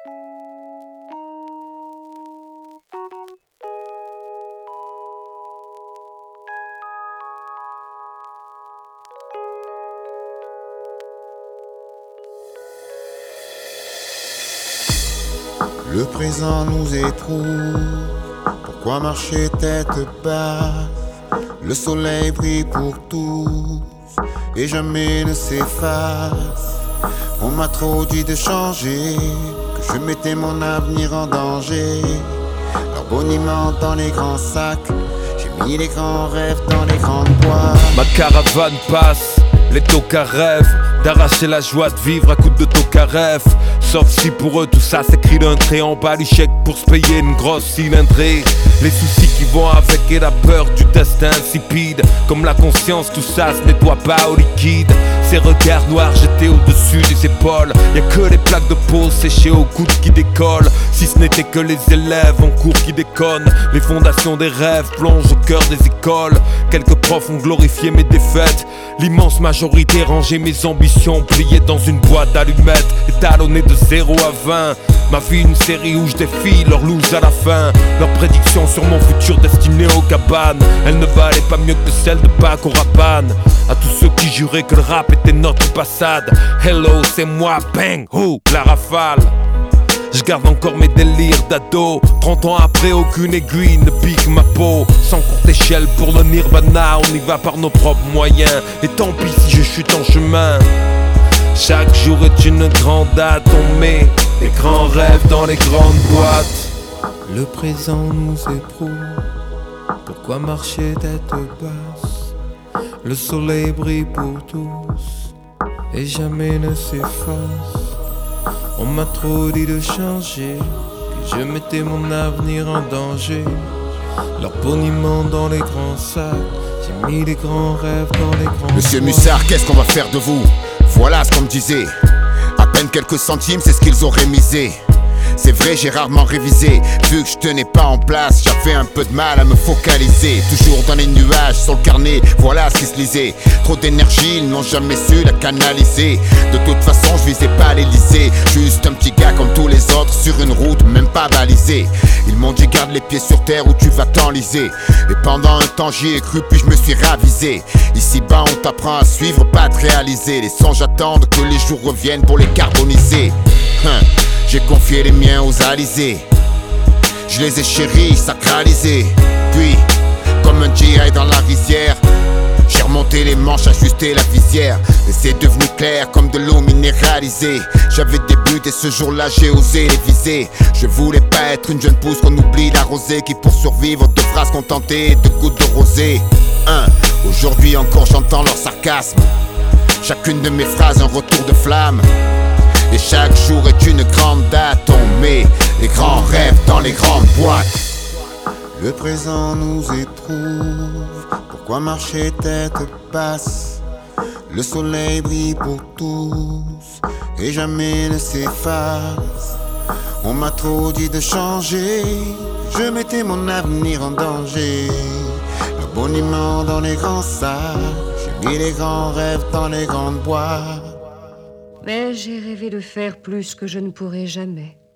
Le présent nous éprouve. Pourquoi marcher tête basse? Le soleil brille pour tous et jamais ne s'efface. On m'a trop dit de changer, que je mettais mon avenir en danger. Leur boniment dans les grands sacs, j'ai mis les grands rêves dans les grandes boîtes. Ma caravane passe, les tocards rêvent d'arracher la joie de vivre à coups de tocaref. Sauf si pour eux tout ça s'écrit d'un trait en bas du chèque pour se payer une grosse cylindrée. Les soucis qui vont avec et la peur du destin insipide. Comme la conscience, tout ça se nettoie pas au liquide. Ces regards noirs jetés au-dessus des épaules. Y'a que les plaques de peau séchées au coude qui décollent. Si ce n'était que les élèves en cours qui déconnent. Les fondations des rêves plongent au cœur des écoles. Quelques profs ont glorifié mes défaites. L'immense majorité rangeait mes ambitions, pliées dans une boîte d'allumettes, étalonnée de 0 à 20. Ma vie une série où je défie leur loose à la fin. Leurs prédictions sur mon futur destiné aux cabanes, elles ne valaient pas mieux que celles de Paco Rabanne. À tous ceux qui juraient que le rap était notre passade, hello c'est moi, bang, oh, la rafale. Je garde encore mes délires d'ado. 30 ans après, aucune aiguille ne pique ma peau. Sans courte échelle pour le nirvana, on y va par nos propres moyens. Et tant pis si je chute en chemin. Chaque jour est une grande date, on met les grands rêves dans les grandes boîtes. Le présent nous éprouve. Pourquoi marcher tête basse? Le soleil brille pour tous et jamais ne s'efface. On m'a trop dit de changer, que je mettais mon avenir en danger. Leur boniment dans les grands sacs, j'ai mis les grands rêves dans les grands. Monsieur Mussard, qu'est-ce qu'on va faire de vous? Voilà ce qu'on me disait. À peine quelques centimes, c'est ce qu'ils auraient misé. C'est vrai, j'ai rarement révisé. Vu que je tenais pas en place, j'avais un peu de mal à me focaliser. Toujours dans les nuages, sur le carnet, voilà ce qui se lisait. Trop d'énergie, ils n'ont jamais su la canaliser. De toute façon, je visais pas l'Elysée. Juste un petit gars comme tous les autres, sur une route même pas balisée. Ils m'ont dit garde les pieds sur terre ou tu vas t'enliser. Et pendant un temps j'y ai cru, puis je me suis ravisé. Ici-bas on t'apprend à suivre, pas à te réaliser. Les songes attendent que les jours reviennent pour les carboniser. J'ai confié les miens aux alizés. Je les ai chéris, sacralisés. Puis, comme un GI dans la rizière, j'ai remonté les manches, ajusté la visière. Et c'est devenu clair comme de l'eau minéralisée. J'avais des buts et ce jour-là j'ai osé les viser. Je voulais pas être une jeune pousse qu'on oublie d'arroser, qui pour survivre devra se contenter de gouttes de rosée. Aujourd'hui encore j'entends leur sarcasme. Chacune de mes phrases un retour de flamme. Et chaque jour est une grande date, on met les grands rêves dans les grandes boîtes. Le présent nous éprouve. Pourquoi marcher tête basse? Le soleil brille pour tous et jamais ne s'efface. On m'a trop dit de changer, je mettais mon avenir en danger. Le boniment dans les grands sacs, j'ai mis les grands rêves dans les grandes boîtes. Mais j'ai rêvé de faire plus que je ne pourrai jamais.